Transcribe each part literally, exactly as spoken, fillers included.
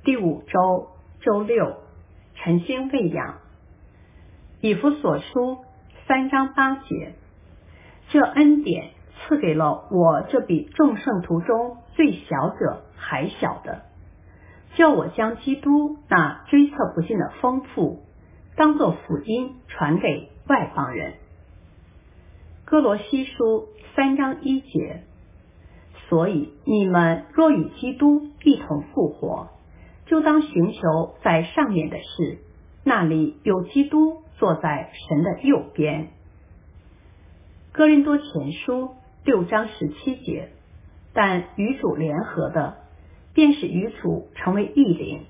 第五周周六，晨星喂养。以弗所书三章八节，这恩典赐给了我这比众圣徒中最小者还小的，叫我将基督那追测不尽的丰富当作福音传给外邦人。哥罗西书三章一节，所以你们若与基督一同复活，就当寻求在上面的事，那里有基督坐在神的右边。哥林多前书六章十七节，但与主联合的，便是与主成为一灵。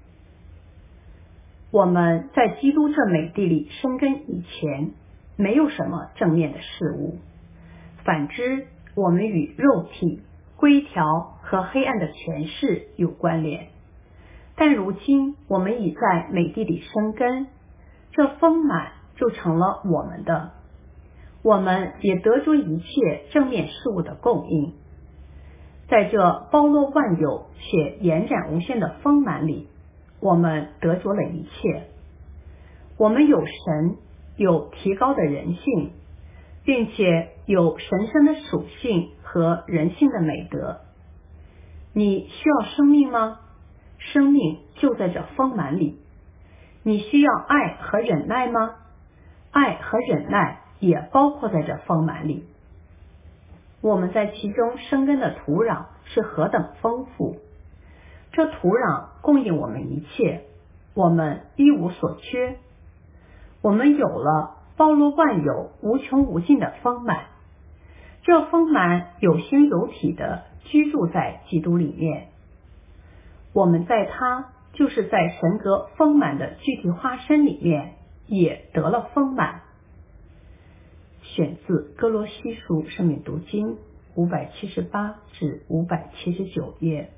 我们在基督这美地里生根以前，没有什么正面的事物，反之，我们与肉体、规条和黑暗的权势有关联。但如今我们已在美地里生根，这丰满就成了我们的，我们也得着一切正面事物的供应。在这包罗万有且延展无限的丰满里，我们得着了一切。我们有神，有提高的人性，并且有神圣的属性和人性的美德。你需要生命吗？生命就在这丰满里。你需要爱和忍耐吗？爱和忍耐也包括在这丰满里。我们在其中生根的土壤是何等丰富，这土壤供应我们一切，我们一无所缺。我们有了包罗万有无穷无尽的丰满，这丰满有形有体的居住在基督里面。我们在他，就是在神格丰满的具体化身里面，也得了丰满。选自哥罗西书圣敏读经五百七十八至五百七十九页。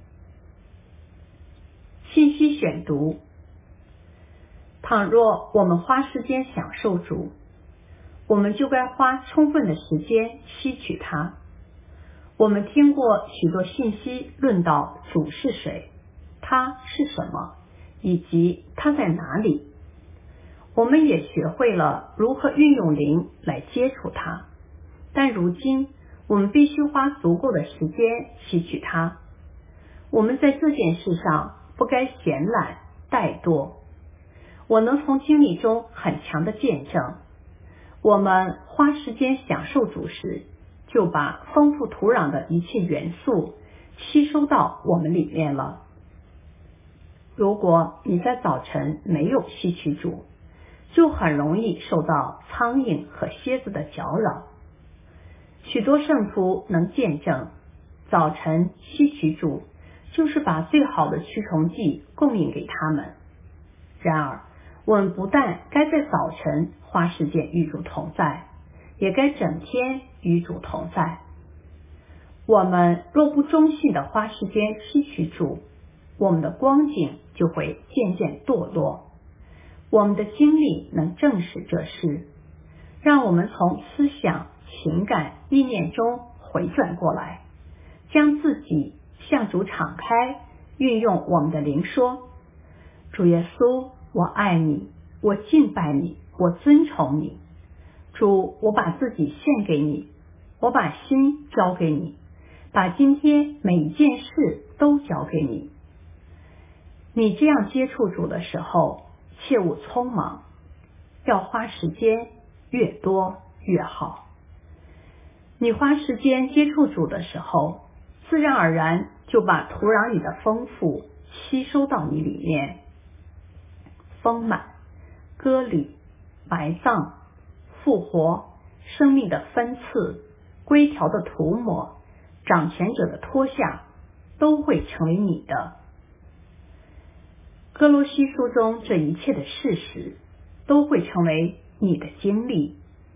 信息选读：倘若我们花时间享受主，我们就该花充分的时间吸取它。我们听过许多信息论到主是谁，他是什么，以及他在哪里。我们也学会了如何运用灵来接触他，但如今我们必须花足够的时间吸取它。我们在这件事上不该闲懒怠惰。我能从经历中很强的见证，我们花时间享受主时，就把丰富土壤的一切元素吸收到我们里面了。如果你在早晨没有吸取主，就很容易受到苍蝇和蝎子的搅扰。许多圣徒能见证，早晨吸取主，就是把最好的驱虫剂供应给他们。然而，我们不但该在早晨花时间与主同在，也该整天与主同在。我们若不忠信地花时间吸取主，我们的光景就会渐渐堕落。我们的经历能证实这事，让我们从思想、情感、意念中回转过来，将自己向主敞开，运用我们的灵说：主耶稣，我爱你，我敬拜你，我尊崇你。主，我把自己献给你，我把心交给你，把今天每一件事都交给你。你这样接触主的时候，切勿匆忙，要花时间，越多越好。你花时间接触主的时候，自然而然就把土壤里的丰富吸收到你里面。丰满、割礼、埋葬、复活、生命的分赐、规条的涂抹、掌权者的脱下，都会成为你的。哥罗西书中这一切的事实，都会成为你的经历。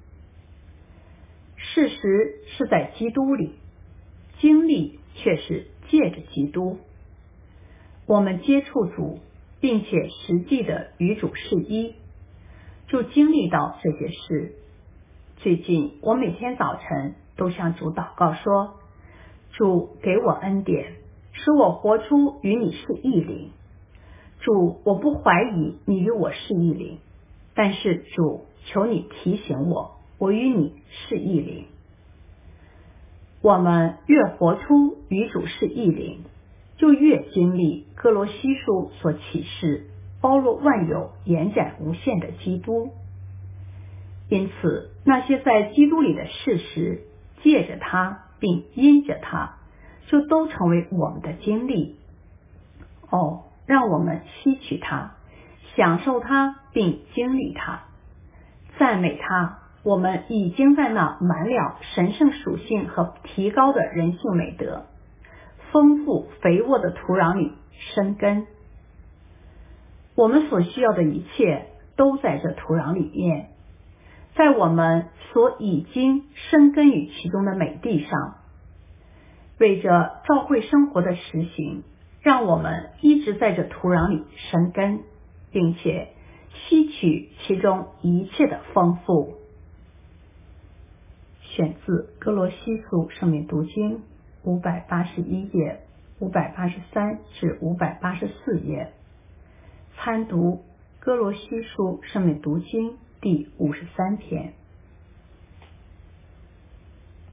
事实是在基督里，经历却是借着基督。我们接触主，并且实际的与主是一，就经历到这些事。最近我每天早晨都向主祷告说：主给我恩典，使我活出与你是一灵。 主，我不怀疑你与我是一灵，但是主，求你提醒我，我与你是一灵。我们越活出与主是一灵，就越经历哥罗西书所启示包罗万有、延展无限的基督。因此，那些在基督里的事实，借着他并因着他，就都成为我们的经历。哦，让我们吸取它，享受它，并经历它，赞美它。我们已经在那满了神圣属性和提高的人性美德、丰富肥沃的土壤里生根。我们所需要的一切都在这土壤里面，在我们所已经生根于其中的美地上。为着教会生活的实行，让我们一直在这土壤里生根，并且吸取其中一切的丰富。选自哥罗西书圣命读经五百八十一页、五百八十三至五百八十四页，参读哥罗西书圣命读经第五十三篇。